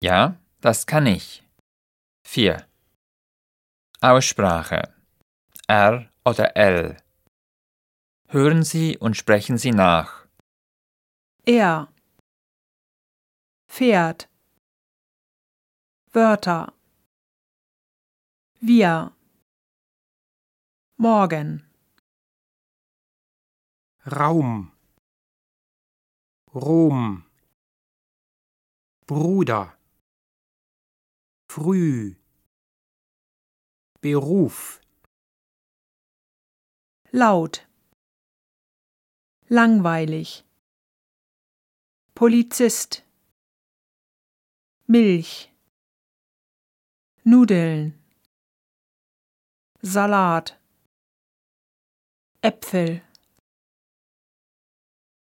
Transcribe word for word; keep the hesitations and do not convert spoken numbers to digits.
Ja, das kann ich. vier. Aussprache. R oder L. Hören Sie und sprechen Sie nach. Er. Pferd. Wörter. Wir. Morgen. Raum, Rom, Bruder, früh, Beruf, Laut. Langweilig. Polizist. Milch. Nudeln. Salat. Äpfel.